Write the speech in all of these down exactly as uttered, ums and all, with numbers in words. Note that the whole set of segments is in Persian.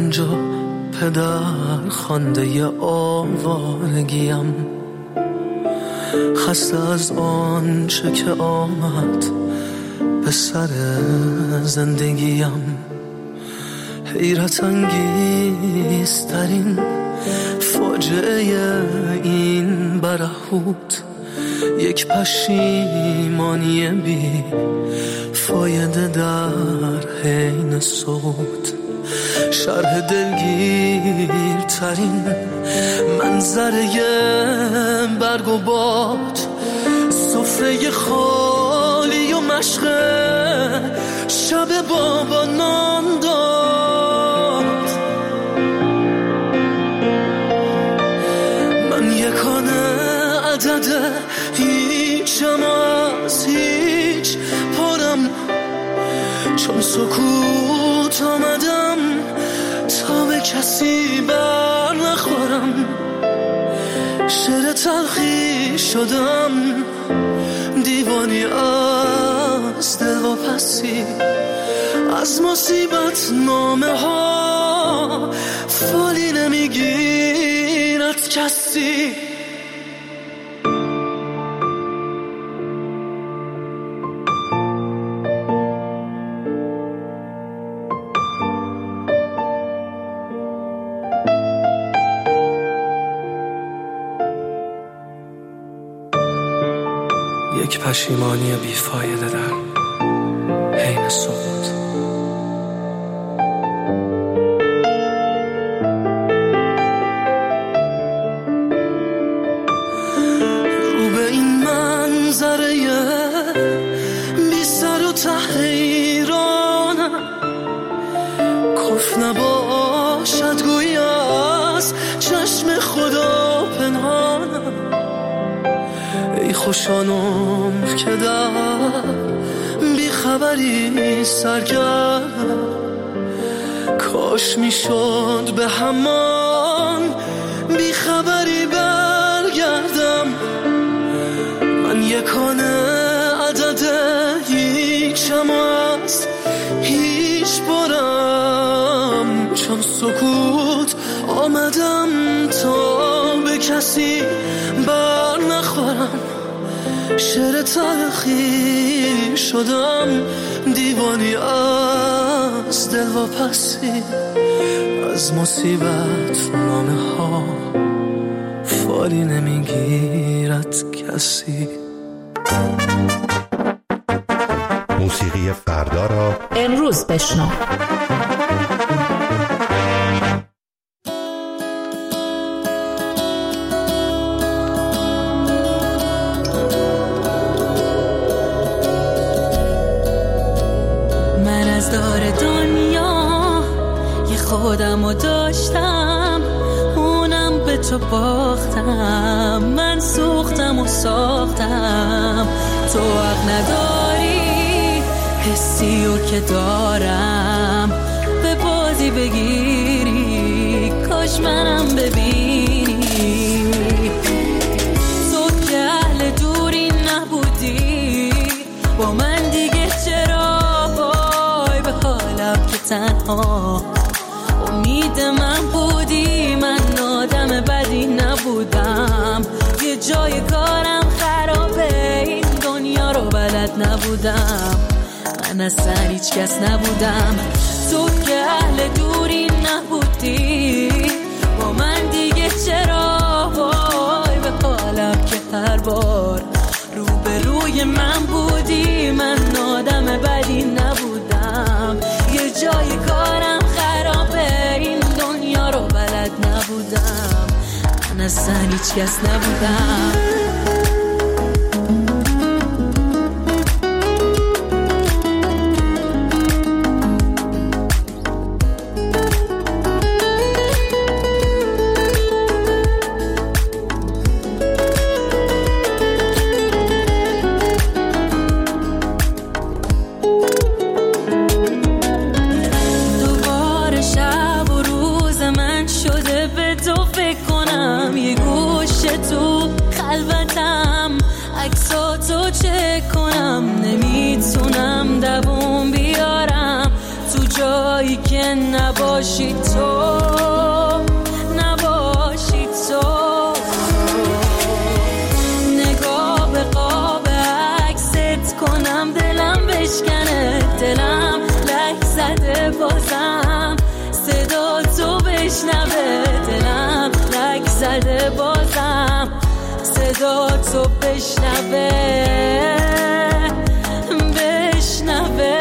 رنج و پدر خوانده آوارگیم، خسته از آن چه که آمد به سر زندگیم. حیرت انگیزترین فاجعه این برهوت یک پشیمانی بی فایده در حین صوت. شرح دلگیرترین منظره برگ و باد، سفره خالی و مشقه شب بابا نان داد. من یکانه عدد هیچم از هیچ پرم، چون سکوت آمدم تا به کسی بر نخورم. شعر تلخی شدم، دیوانی از دل و پسی، از مصیبت نامه ها فالی نمیگیرد کسی. یک پشیمانی بیفایده در حین صوت. رو به این منظره بی سر و ته ایرانم، کف نباشد گویی از چشم خدا پنهانم. ای خوشان عمر که در بیخبری سرگردم، کاش میشد به همان بیخبری برگردم. من یکانه عدد هیچم از هیچ برم، چون سکوت آمدم تا به کسی بر نخورم. شعر تلخی شدم، دیوانی از دل و پسی، از مصیبت نامه ها فالی نمیگیرد کسی. موسیقی فردا را امروز بشنو. دار دنیا یه خودمو داشتم، اونم به تو باختم. من سوختم و ساختم، تو حق نداری حسی رو که دارم به بازی بگیری. کاش منم ببینی، تو که اهل دوری نبودی با من دیگه چرا که تنها امید من بودی. من آدم بدی نبودم، یه جای کارم خرابه، این دنیا رو بلد نبودم. من اصلا هیچ کس نبودم، تو که اهل دوری نبودی با من دیگه چرا وای به حالم که هر بار رو به روی من بودی. من آدم بدی نبودم، یه جای کارم خرابه، این دنیا رو بلد نبودم. من اصلا هیچ کس نبودم. تو خلوتم عکساتو چک کنم، نمیتونم دووم بیارم تو جایی که نباشی تو. کنم دلم بشکنه، دلم لک زده بازم صدا تو بشنوه، دلم لک زده بازم صدا تو بشنوه بشنوه.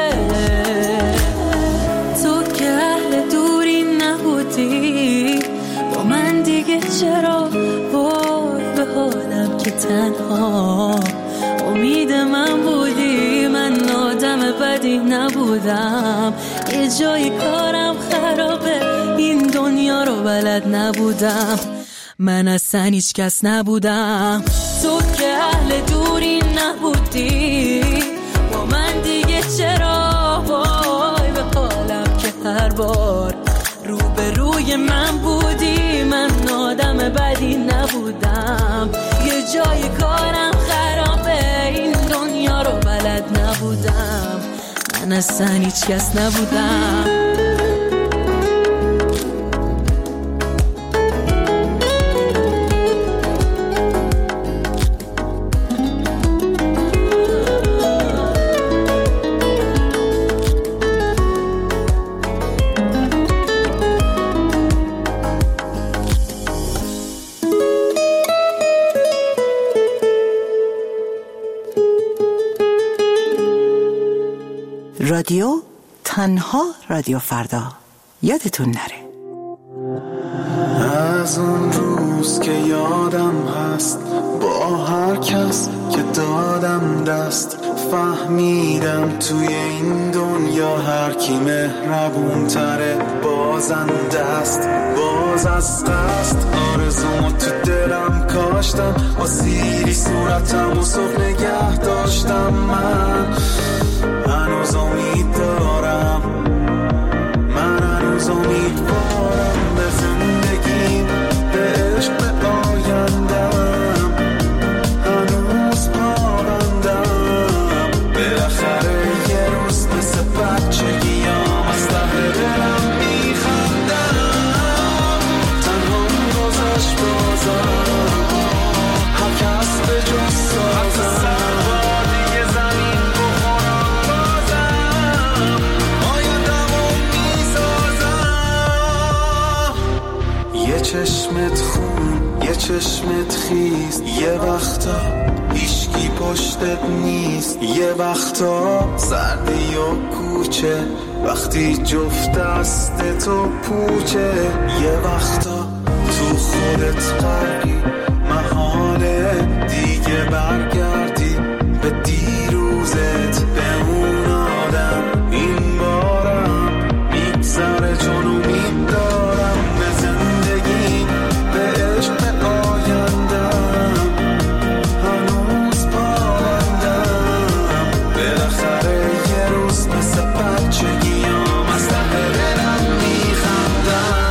تو که اهل دوری نبودی با من دیگه چرا وای به حالم که تنها امید من بودی، من آدم بدی نبودم، یه جایی کارم خرابه این دنیا رو بلد نبودم، من اصلا هیچ کس نبودم. تو که اهل دوری نبودی با من دیگه چرا وای به حالم که هر بار رو به روی من بودی، من آدم بدی نبودم، یه جای کارم خرابه این دنیا رو بلد نبودم، من اصلا هیچ کس نبودم. رادیو تنها رادیو فردا، یادتون نره. از اون روز که یادم هست با هر کس که دادم دست، فهمیدم توی این دنیا هر کی مهربون تره بازنده است. باز از قصد آرزومو تو دلم کاشتم، با سیری صورتم و صبح نگه داشتم، من هنوز امید دارم، من هنوز امیدوارم به زندگیم، به عشق، به آیندم، هنوز پابندم، بالاخره یه روز مثل بچگیام از ته دلم میخندم، تنها گذاشت بازم هر کس به جز سازم، چشمت خون، یه چشمت خیز، یه وقتا هیچکی پشتت نیست، یه وقتا سردی و کوچه وقتی جفت دست تو پوچه، یه وقتا تو خودت غرقی محاله دیگه برگردی به دیروزت، به اون آدم این بارم میگذره چون امید دارم به زندگی، به عشق، به آیندم، هنوز پابندم، بالاخره یه روز مثل بچگیام از ته دلم میخندم.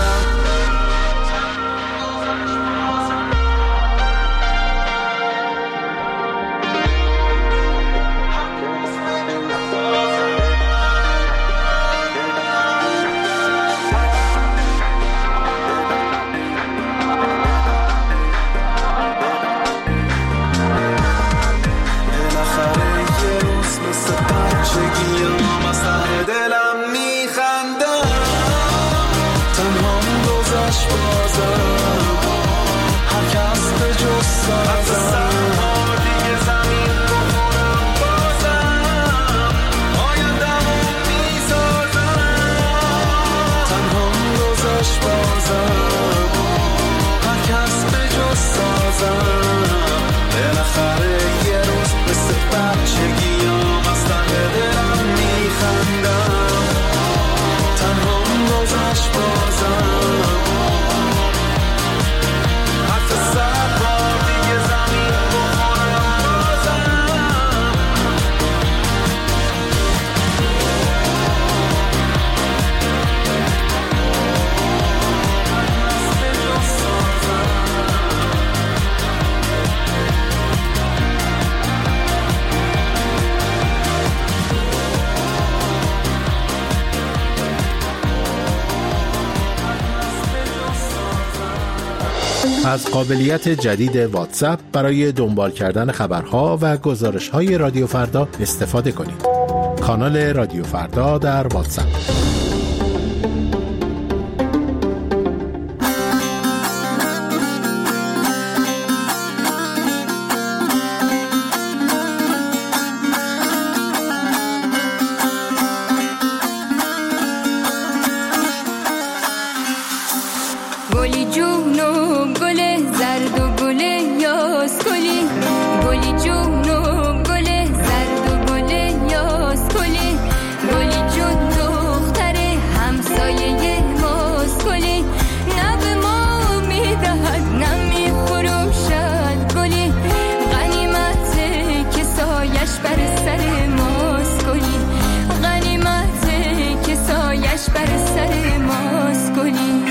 از قابلیت جدید واتساپ برای دنبال کردن خبرها و گزارش‌های رادیو فردا استفاده کنید. کانال رادیو فردا در واتساپ. گلی جون و گل زرد و گل یاس گلی، گلی جون و گل زرد و گل یاس گلی، گلی جون دختر همسایه ماست گلی، نه به ما میدهد نه میفروشد گلی، غنیمته که سایش بر سر ماست گلی، غنیمته که سایش بر سر ماست گلی.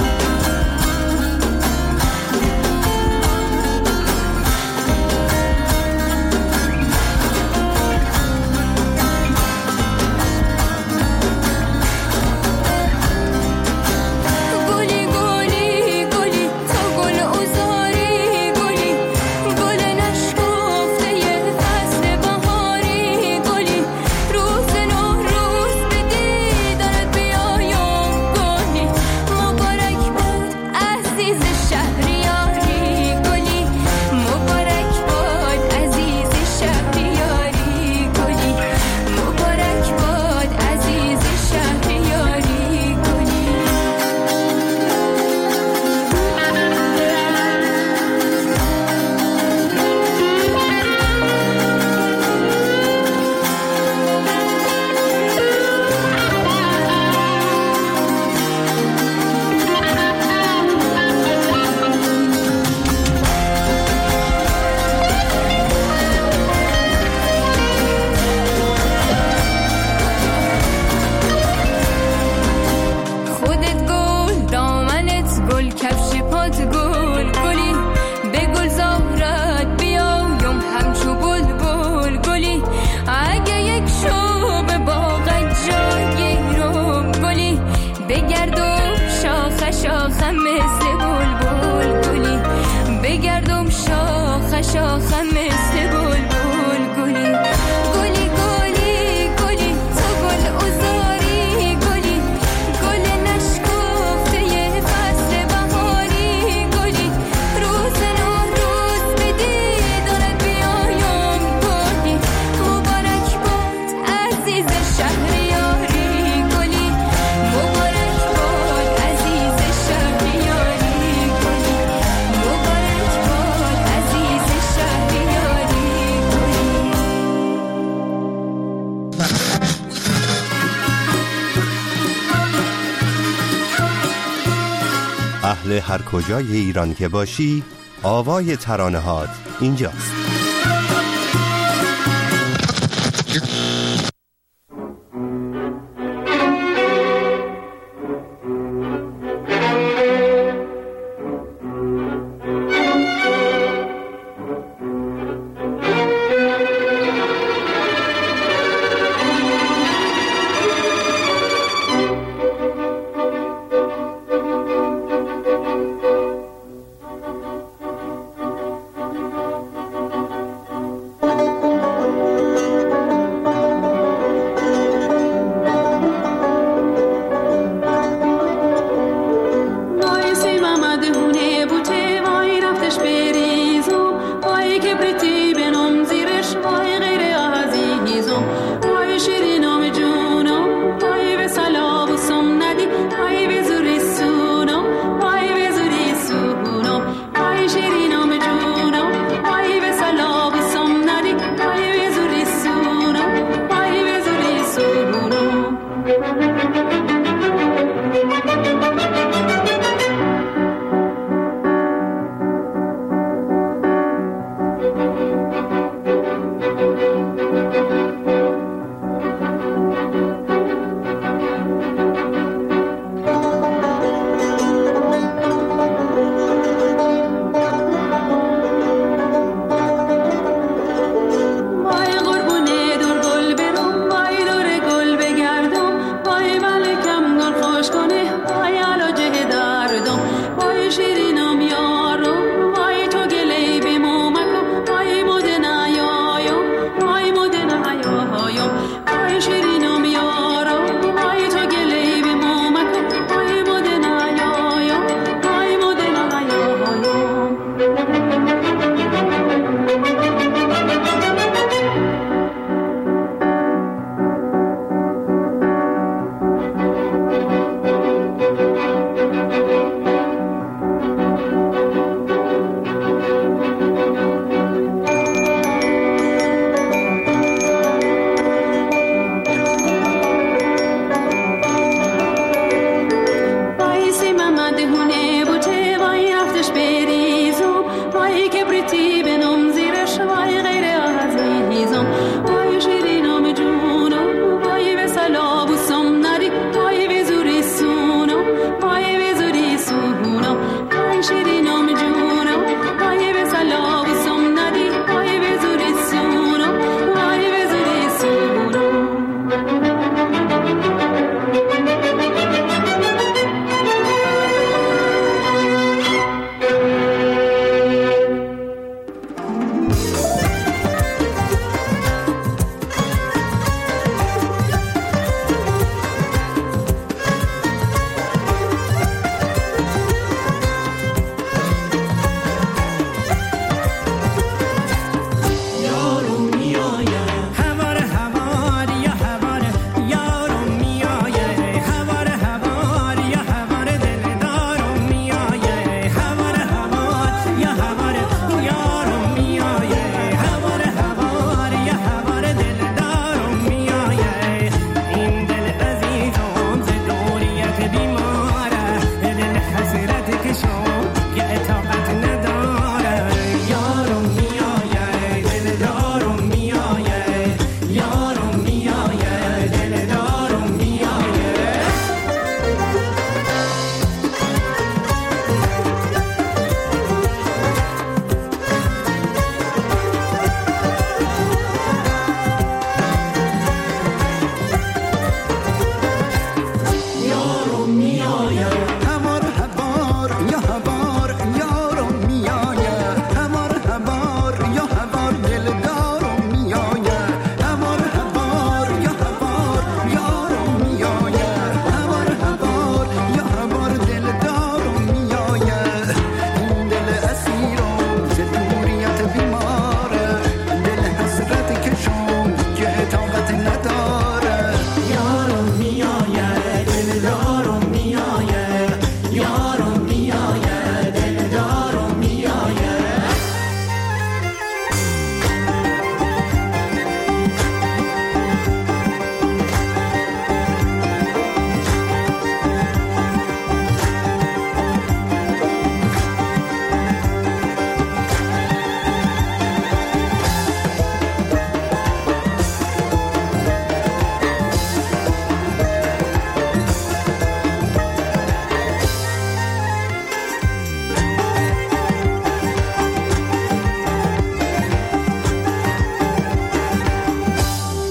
اهل هر کجای ایران که باشی، آوای ترانه‌هات اینجاست.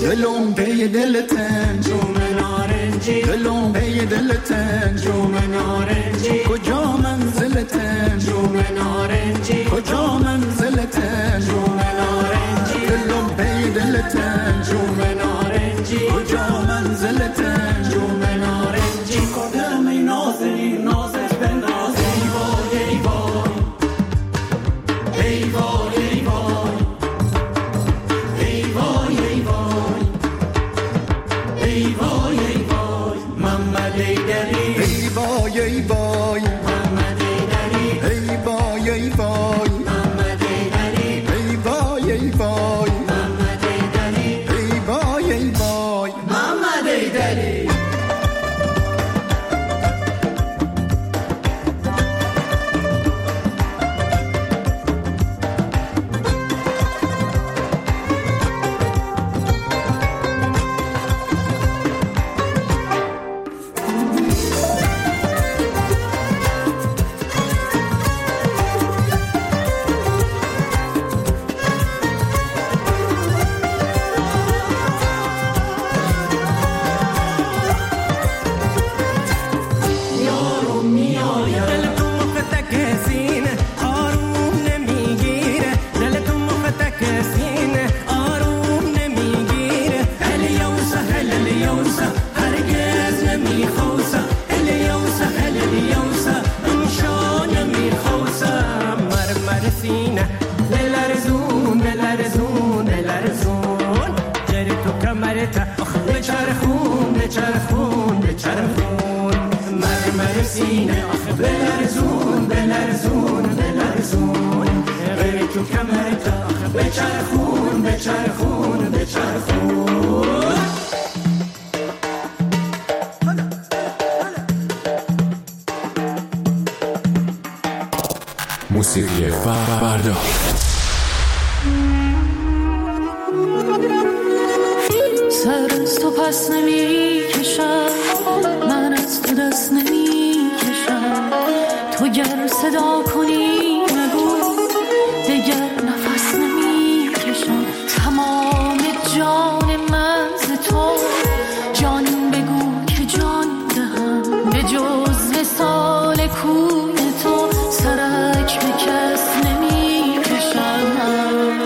دلم پی دلتن جوم نارنجی دلم پی دلتن جوم نارنجی کجا منزلتن جوم نارنجی کجا منزلتن جوم نارنجی دلم پی دلتن جوم نارنجی کجا منزلتن جوم نارنجی کدام نازنی نازش به ناز ای وای ای وای ای وای ای وای ای وای ای وای ای وای محمد ایدری ای وای ای وای محمد ایدری ای وای ای وای محمد ایدری ای وای ای وای محمد ایدری ای وای ای وای محمد ایدری موسیقی فردا. سر از تو پس نمی کشم، من از تو دست نمی کشم. تو گر صدا کنی نگو دگر نفس نمی کشم. تمام جان من ز تو، جان بگو که جان دهم. به جز وصال کوی تو سرک به کس نمی کشم.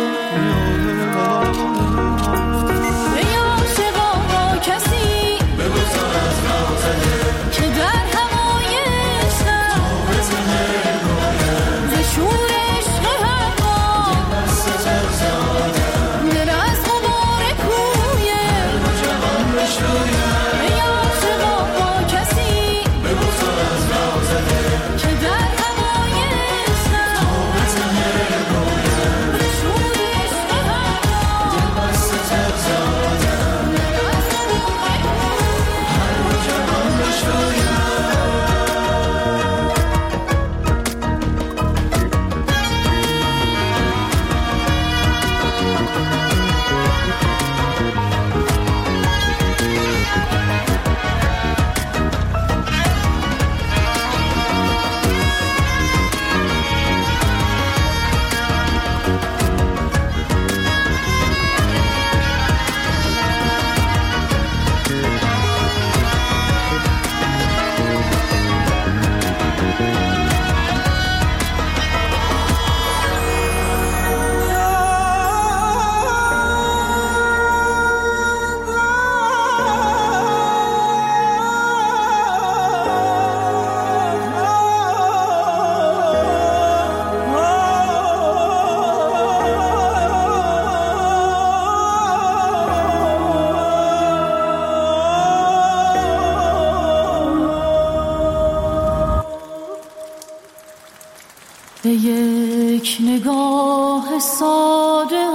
به یک نگاه ساده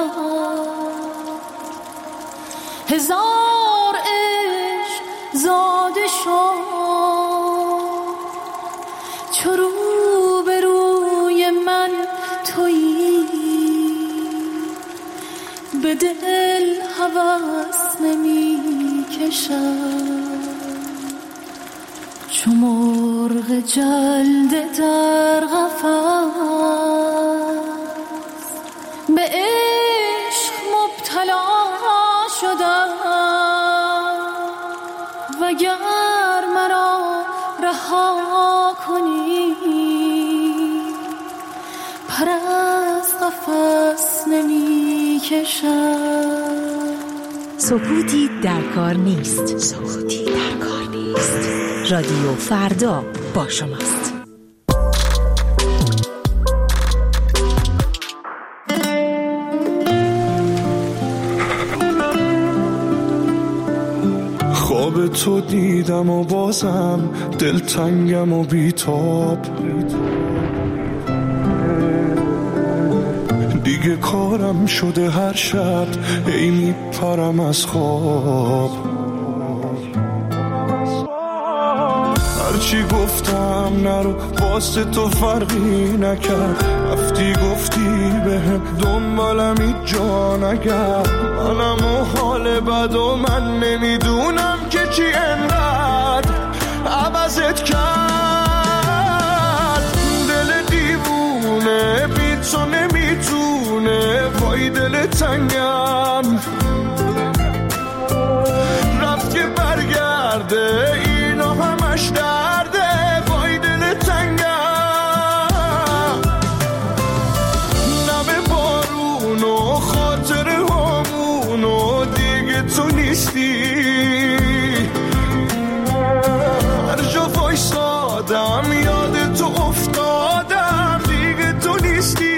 هزار عشق زاده شد. چو رو به روی من تویی، به دل هوس نمی کشم. چو مرغ جلده در قفس، به عشق مبتلا شدم. نفس نمی کشم. سکوتی در کار نیست. سکوتی در کار نیست. رادیو فردا با شماست. خواب تو دیدم و بازم دلتنگم و بیتاب، دیگه کارم شده هر شب ای میپرم از خواب. هرچی گفتم نرو واسه تو فرقی نکرد، رفتی گفتی بهم دنبالم هیچ جا نگرد. منم و حال بد و من نمیدونم که چی انقدر عوضت کرد. دل دیوونه بی تو نمیتونه، وای دل تنگم رفت که برگرده، اینا همش درده، وای دل تنگم. نم بارون و خاطر همون و دیگه تو نیستی، هر جا وایسادم یاد تو افتادم، دیگه تو نیستی.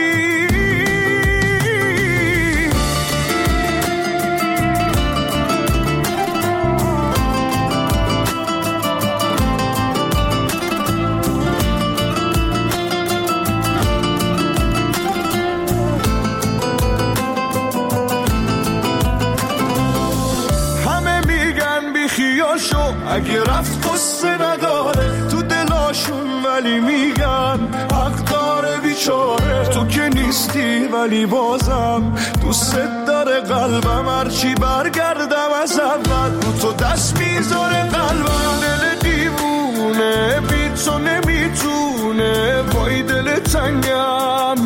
اگه رفت قصه نداره تو دلاشون، ولی میگن حق داره بیچاره. تو که نیستی ولی بازم دوست داره قلبم، هرچی برگردم از اول رو تو دست میذاره قلبم. دل دیوونه بی تو نمیتونه، وای دل تنگم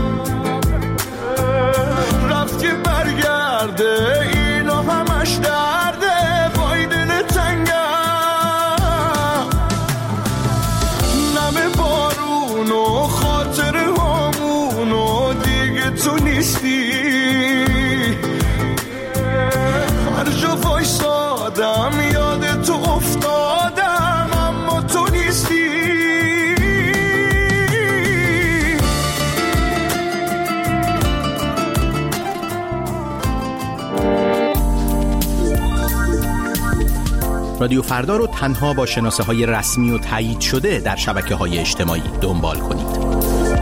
رفت که برگرده، اینا همش درده، وای دل تنگم. و خاطر همون و دیگه تو نیستی، هر جا وایسادم یاد تو افتادم، اما تو نیستی. رادیو فردا رو تنها با شناسه های رسمی و تایید شده در شبکه های اجتماعی دنبال کنید.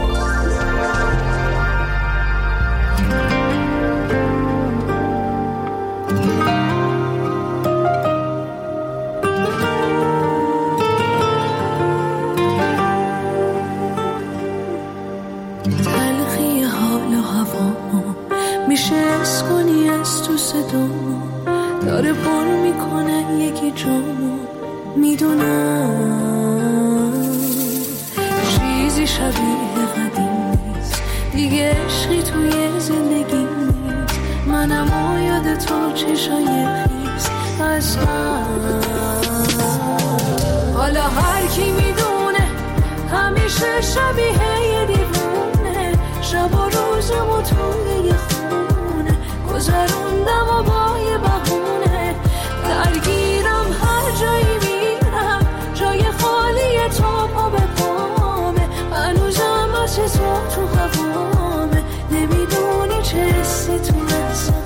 تلخی حال و هوا میشه از کنی از تو صدا، داره پر میکنه یکی جامو، میدونم چیزی شبیه قدیم نیست دیگه، عشقی توی زندگی نیست. منم و یاد تو چشای خیز از من، حالا هر کی میدونه همیشه شبیه یه دیوونه، شب و روزمو توی یه خونه گذروندم و با یه بهونه، درگیرم هر جایی میرم، جای خالی تو پا به پامه، هنوزم از تو تو هوامه، نمیدونی چه حسی تو نزامه.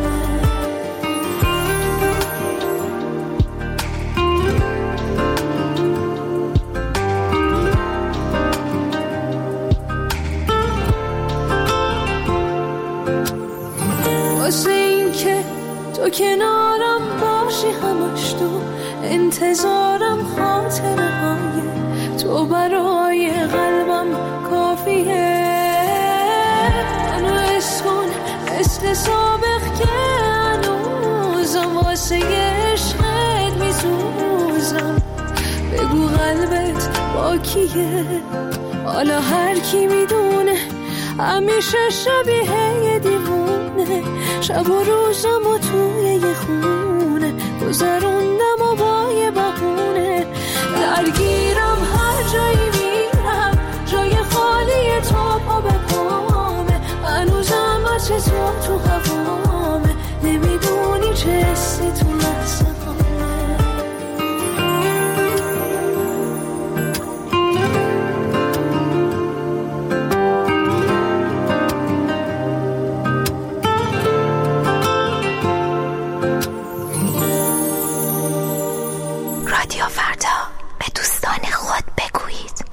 واسه این که تو کنارم باشی همش، تو انتظارم خاطره های تو برای قلبم کافیه. منو اسکن مثل سابق که هنوزم واسه عشقت میسوزم، بگو قلبت با کیه. حالا هر کی میدونه همیشه شبیه یه دیوونه، شب و روزم و توی یه خونه گذروندم و با یه بهونه، درگیرم هر جایی میرم، جای خالی تو پا به پامه، رادیو فردا به دوستان خود بگویید.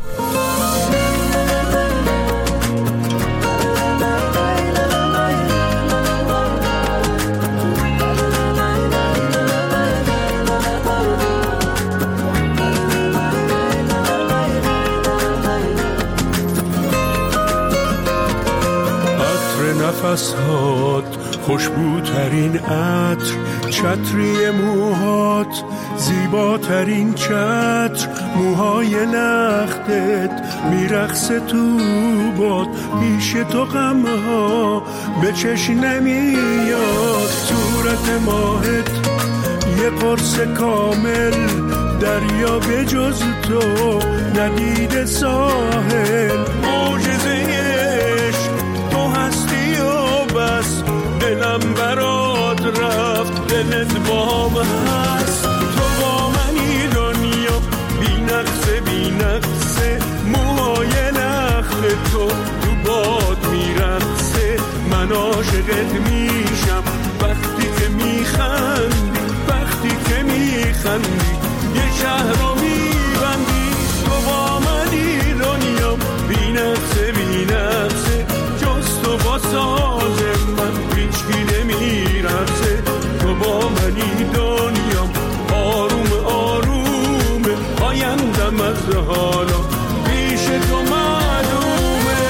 نفسات خوشبوترین عطر، چتری موهات زیباترین چتر، موهای لختت میرقصه تو باد، پیش تو غمها به چشم نمیاد، صورت ماهت یه قرص کامل، دریا به جز تو ندیده ساحل، معجزه بس دلم برات رفت، دلت با من هست، تو با منی دنیا بی نقصه بی نقصه، موهای لخت تو تو باد میرقصه، من عاشقت میشم وقتی که میخندی، وقتی که میخندی یه شهر رو میبندی، تو با منی دنیا بی نقصه بی نقصه، جز تو با ساز من هیچکی نمیرسه، تو با منی دنیام آروم آروم، آیندم از حالا پیش تو معلومه.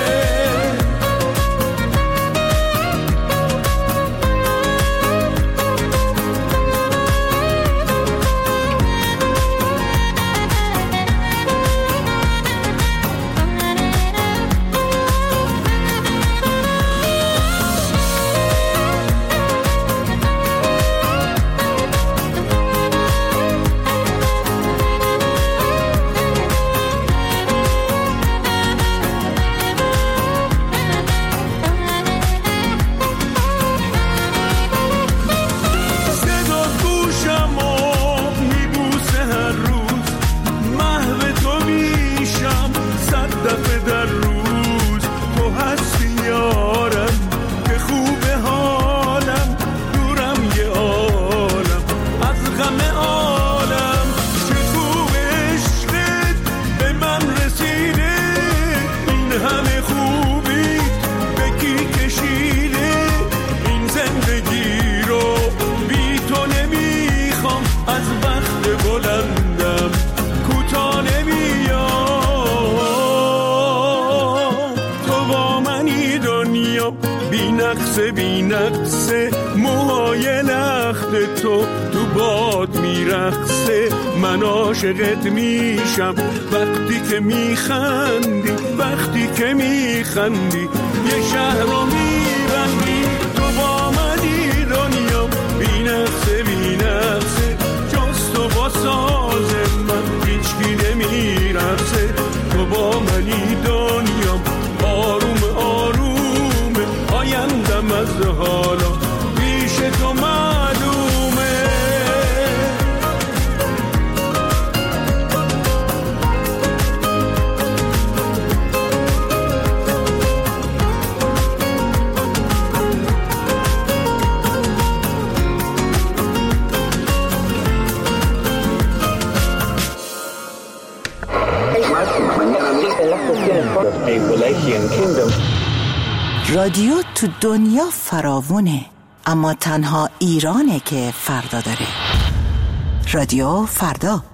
بی نقصه موهای لخت تو تو باد میرقصه، من عاشقت میشم وقتی که میخندی، وقتی که میخندی یه شهر رو میبندی، تو با منی دنیا بی نقصه بی نقصه، جز تو با ساز من هیچکی نمیرقصه، تو با منی دنیا آروم آروم، آیندم از حالا پیش تو معلومه. رادیو تو دنیا فراوونه، اما تنها ایرانه که فردا داره. رادیو فردا.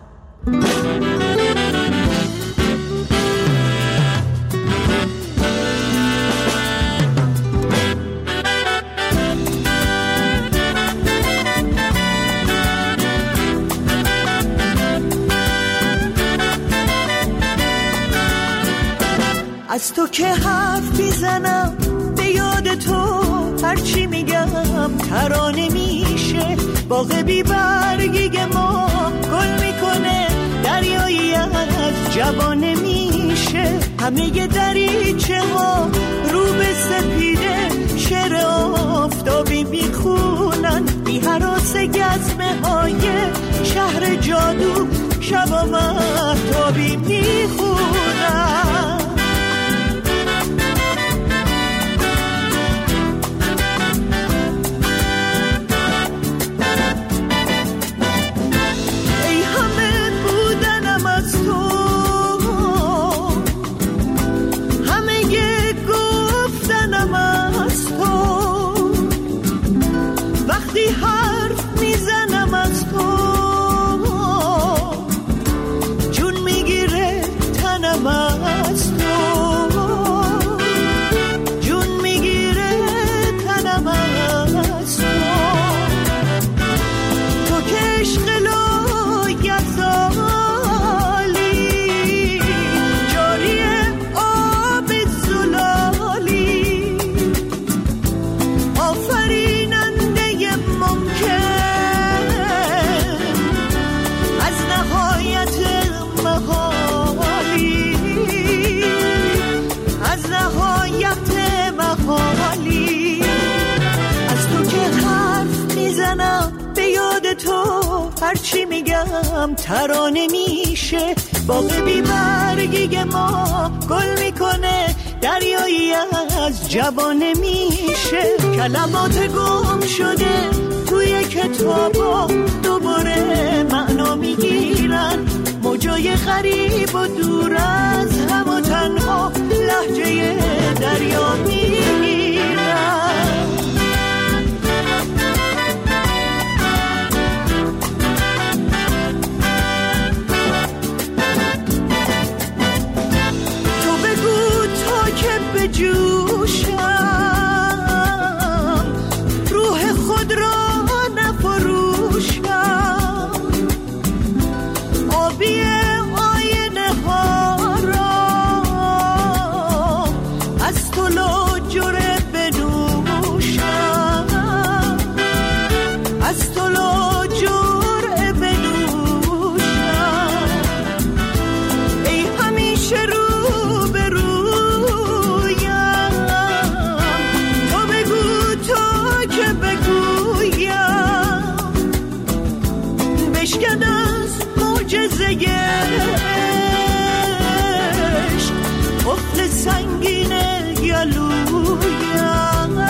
از تو که حرف میزنم به یاد تو، هرچی میگم ترانه میشه، باغ بی برگی ما گل میکنه، دریایی از جوانه میشه، همه دریچه ها رو به سپیده، شعر آفتابی میخونن، بی هراس گزمه های شهر جادو، شبا مهتابی میخونن. ای همه وقتی حرف میزنم از تو جون میگیره تنم از تو جون میگیره تنم از تو تو که عشق لایزالی جاری آب زلالی آفریننده ممکن از نهایت محالی از نهایت محالی از تو که حرف میزنم به یاد تو هرچی میگم ترانه میشه باغ بی برگی ما گل میکنه دریایی از جوانه میشه کلمات گم شده توی کتابا دوباره معنا میگیرن موجای غریب و دور از هم و تنها لهجه دریا میگیرن به جوشم روح خود را نفروشم آبی آینه ها را از تو لاجره بنوشم از تو لاجره بنوشم ای همیشه رو به رو بشکن از معجزه عشق قفل سنگین گلویم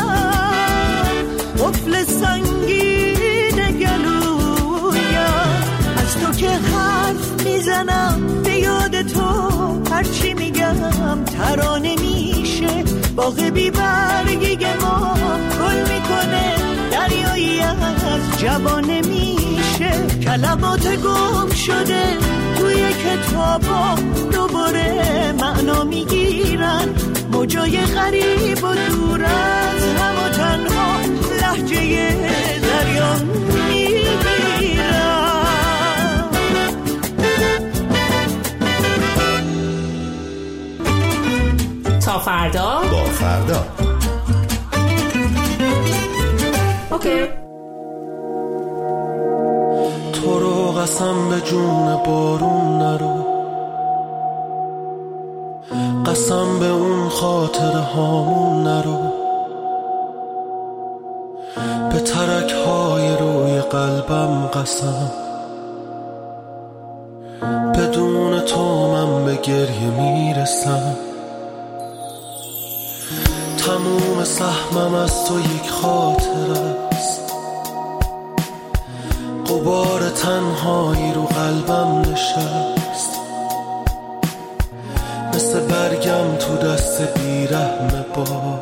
قفل سنگین گلویم از تو که حرف میزنم به یاد تو هرچی میگم ترانه میشه باغ بی برگی ما گل میکنه دریایی از جوانه میشه کلمات گم شده توی کتابا دوباره معنا میگیرن موجای غریب و دور از هم و تنها لهجه دریا میگیرن تا فردا با فردا اوکی. تو رو قسم به جون بارون نرو قسم به اون خاطره هامون نرو به ترک های روی قلبم قسم بدون تو من به گریه میرسم تموم سهمم از تو یک خاطره است غبار تنهایی رو قلبم نشست مثل برگم تو دست بیرحم باد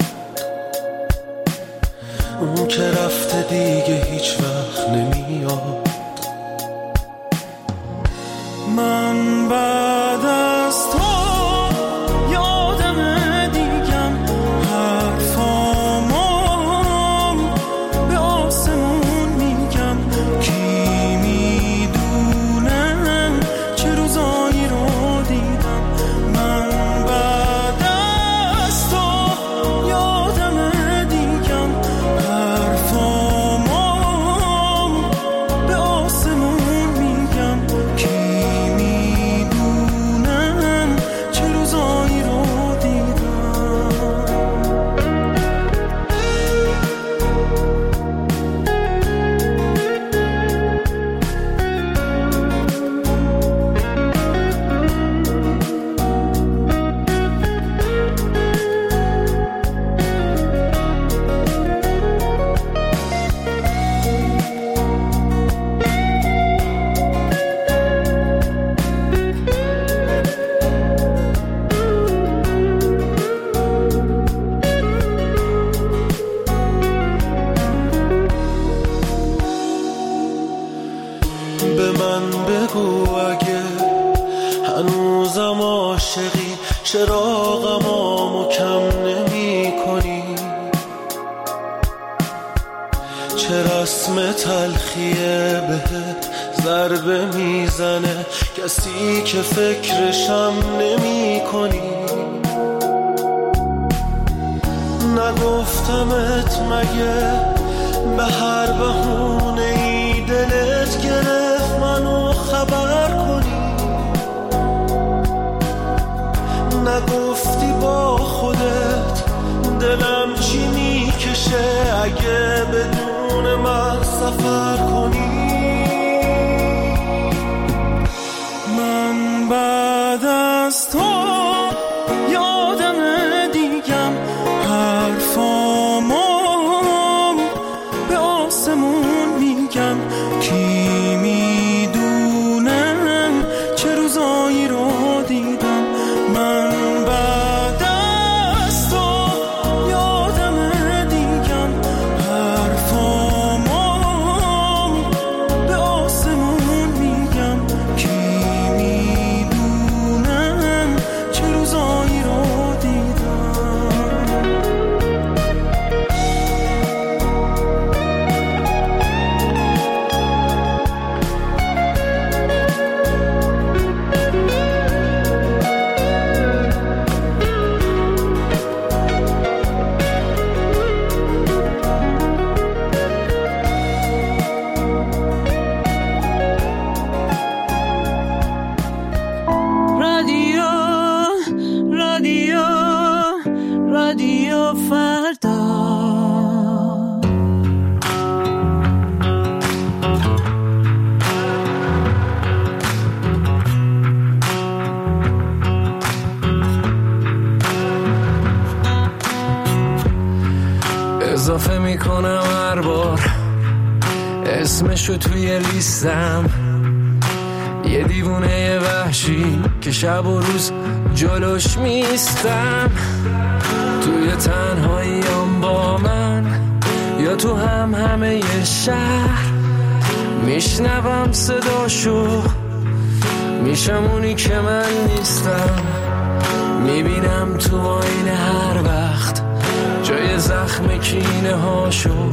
اون که رفته دیگه هیچ وقت نمیاد من بعد از تو یادم دیگم حرفامم به آسمون میگم کی میدونه چه روزایی رو دیدم من بعد از تو یادم بگو اگه هنوزم عاشقی، چراغمو کم نمی کنی؟ چه رسم تلخیه بهت ضربه میزنه کسی که فکرشم نمی کنی؟ نگفتمت مگه به هر بهونه ای دلت گرفت منو خبر کنی؟ نگفتی با خودت دلم چی میکشه اگه بدون من سفر کنی؟ من بعد از تو یادم دیگم حرفامو به آسمون میگم، کی میدونم چه روزایی رو دیدم. من بعد از تو یادم دیگم حرفامو به آسمون میگم، کی میدونم چه روزایی رو دیدم. رادیو رادیو رادیو فردا. اضافه میکنم هر بار اسمشو توی لیستم، یه دیوونه وحشی که شب و روز جلوش میستم. توی تنهاییام با من یا تو هم همه ی شهر میشنوم صداشو، میشم اونی که من نیستم. میبینم تو آینه هر وقت جای زخم کینه هاشو،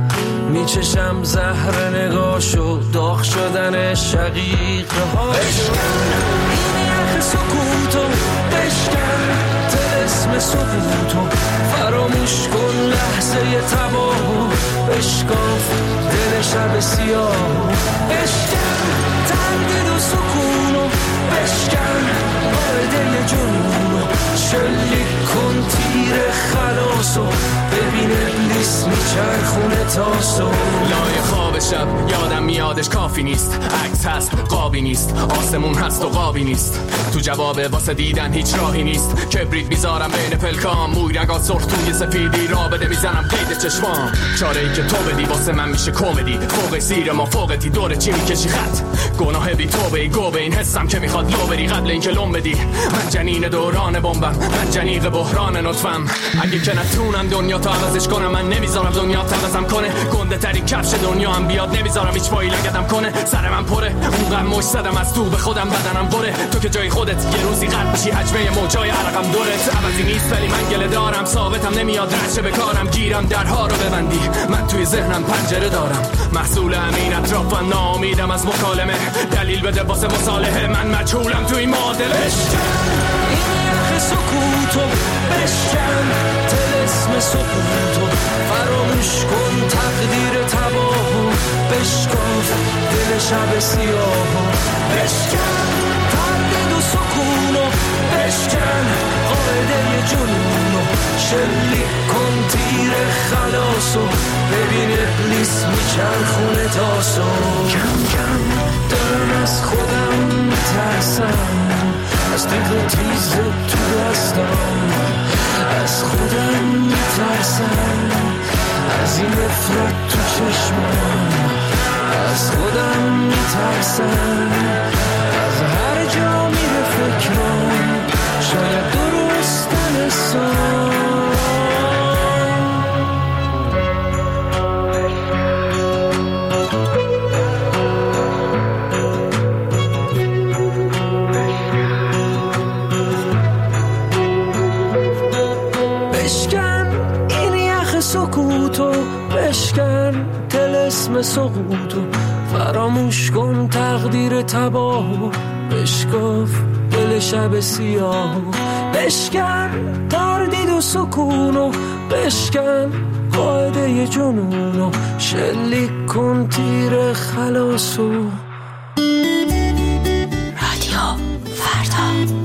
میچشم زهر نگاشو، داغ شدن شقیقه هاشو. این یخ سکوتو بشکن، طلسم سکوتو فراموش کن، لحظه تباهو بشکاف، دل شب سیاهو بشکن، تردید و سکونو بشکن، قاعده جنونو شلیک کن، تیر خلاصو ببین ابلیس میچرخونه تاسو. لای خواب شب یادم میادش کافی نیست، عکس هست قابی نیست، آسمون هست و قابی نیست، تو جواب واسه دیدن هیچ راهی نیست. کبریت میذارم بین پلکام، موی رنگات سرخ توی سفیدی، را بده میزنم قید چشمام. چاره ای که تو بدی واسه من میشه کمدی، فوق سیر ما فوقتی، دور چی میکشی خط، گناه بی توبه ای گوبه، این حسم که میخواد لو بری قبل اینکه لوم بدی. من جنین دوران بمبم، من جنیق بحران نطفم، اگه که نتونم دنیا تا عوضش کنم، من نمیذارم دنیا تا عوضم کنه. گنده ترین کفش دنیا هم بیاد، نمیذارم هیچ پایی لگدم کنه. سر من پره اونقدر مش زدم از تو به خودم، بدنم بره. تو که جای خودت یه روزی قد بشی، حجمه موجای عرقم دورت عوضی نیست، ولی من گله دارم، ثابتم نمیاد رشه به کارم، گیرم درها رو ببندی، من توی ذهنم پنجره دارم. محصول همین اطرافم، ناامیدم از مکالمه، دلیل بده واسه مصالحه، من مجهولم توی معادله. این یخ سکوتو بشکن، طلسم سکوتو فراموش کن، تقدیر تباهو بشکاف، دل شب سیاهو بشکن، تردید و سکونو بشکن، قاعده جنونو شلیک کن، تیر خلاصو ببین ابلیس میچرخونه تاسو. کم کم دارم از خودم میترسم، از دیگه تیز تو دستم، از خودم میترسم، از این نفرت تو چشمم، از خودم میترسم، از هر جا میره فکرم، شاید درستن سام. سقوط و فراموش کن تقدیر تباه، بشکاف دل شب سیاه، بشکن تردید و سکون و بشکن قاعده جنون و شلیک کن تیر خلاص و رادیو فردا.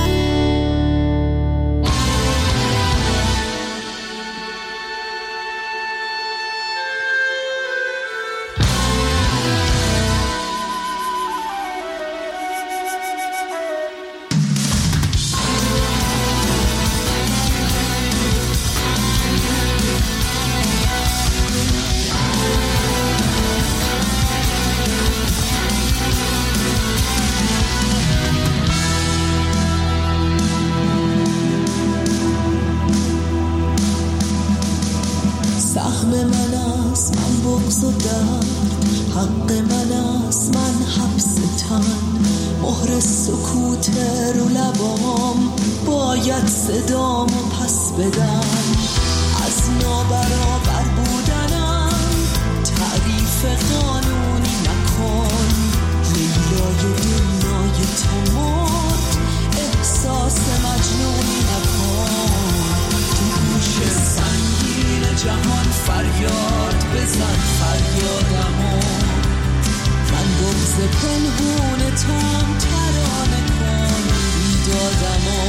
حق من است، من حبس تن، مهر سکوت رو لبام، باید صدامو پس بدم. از نابرابر بودنم تعریف قانونی نکن، لیلای دنیای تو مرد احساس مجنونی نکن. تو گوش سنگین جهان فریاد بزن فریادمو، من بغض پنهون توام ترانه کن بیدادمو.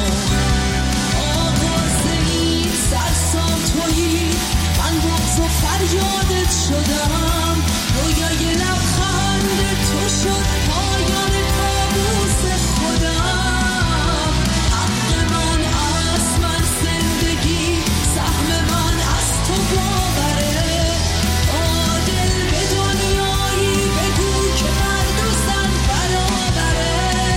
آغاز این سرسام تویی، من بغض و فریادت شدم، رویای لبخند تو شد پایان کابوس خودم. حق من از من زندگی، سهم من از تو باوره، عادل به دنیایی بگو که مرد و زن برابره.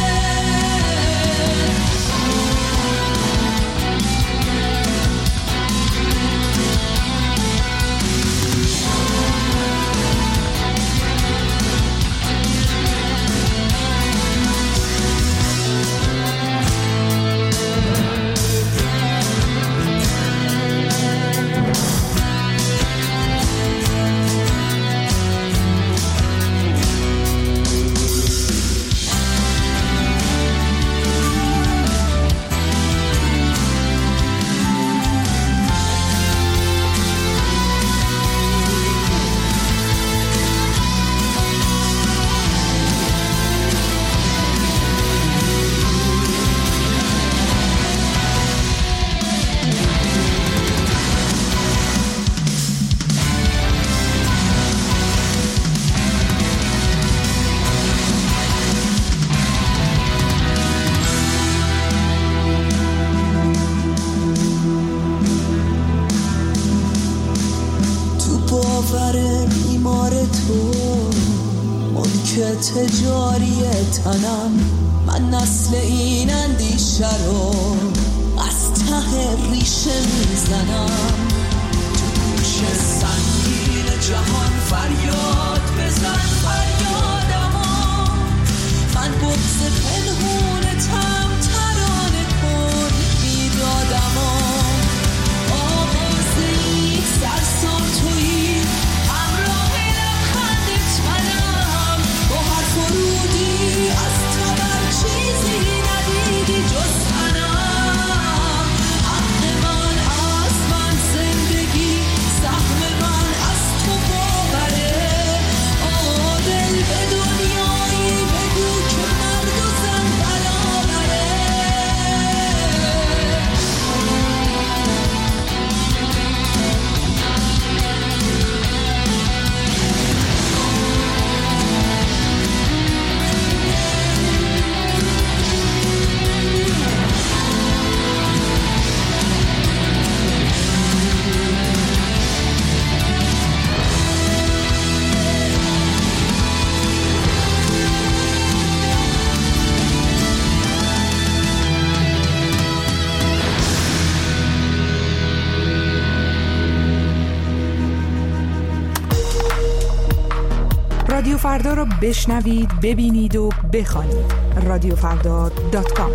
تجاری تنم، من نسل این اندیشه رو از ته ریشه میزنم. تو گوش سنگین جهان فریاد بزن فریادمو، من بغض پنهونتم ترانه کن بیدادمو. آغاز این سرسام تویی، همراه لبخندت منم، با هر فرودی از تبر چیزی ندیدی جز تنم. حق من از من زندگی، سهم من از تو باوره، عادل به دنیایی بگو که مرد و زن برابره. رادیو فردا رو بشنوید، ببینید و بخوانید. رادیو فردا دات کام.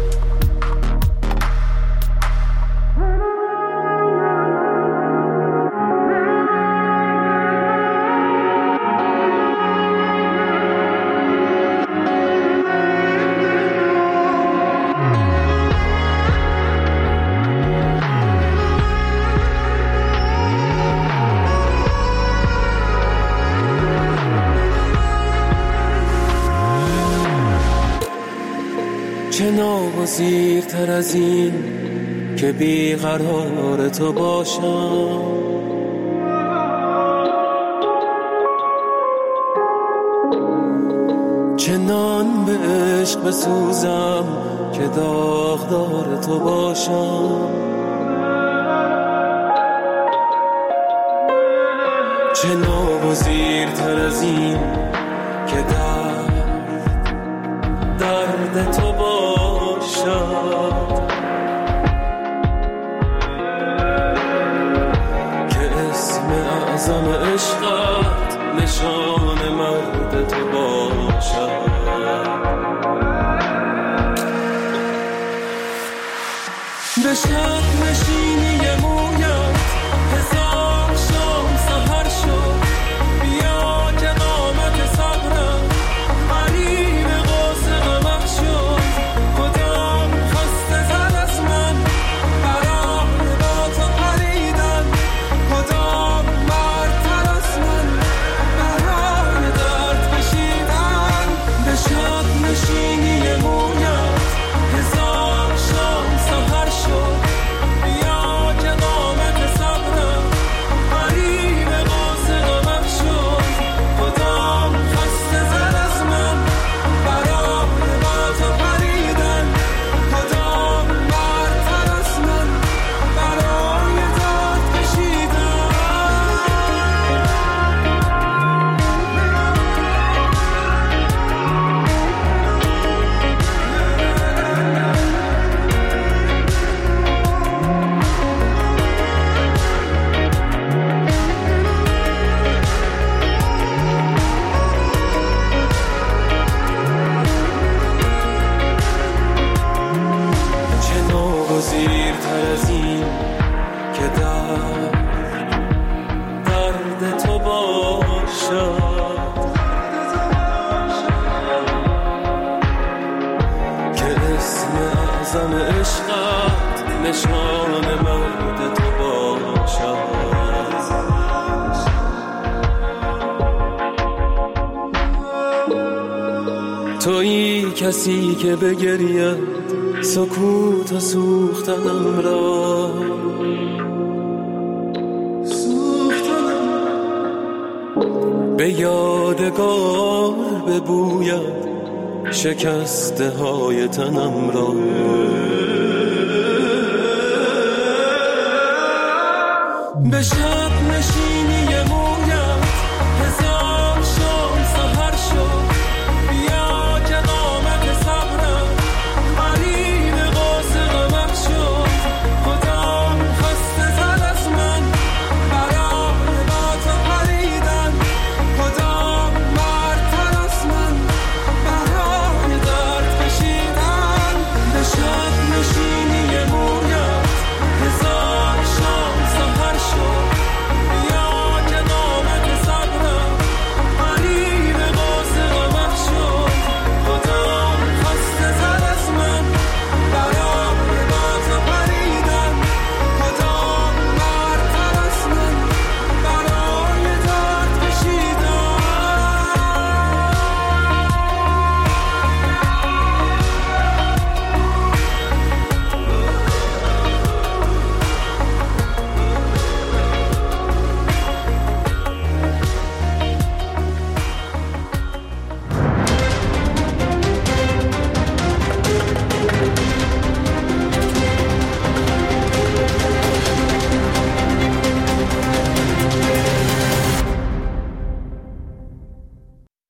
چه ناگزیرتر از این که بیقرار تو باشم، چه نان به عشق بسوزم که داغدار تو باشم، چه ناگزیرتر از این که درد درد تو باشد، که اسم اعظم عشقت نشان مرد تو باشد. به شب نشینی مویت هزار شام سحر شد، بیا که قامت صبرم قریب قوس قمر شد، کدام خسته زد از من برای با تو پریدن، کدام مردتر از من برای درد کشیدن. به شب نشینی مویت هزار شام سحر شد، بیا که قامت صبرم قریب قوس قمر شد، کدام خسته زد از من برای با تو پریدن، کدام برتر از من برای درد کشیدن. چه ناگزیرتر از این که درد درد تو باشد، که اسم اعظم عشقت نشان مرد تو باشد. تویی کسی که بگرید سکوت و سوختنم را، به یادگار ببوید شکسته های تنم را. به شب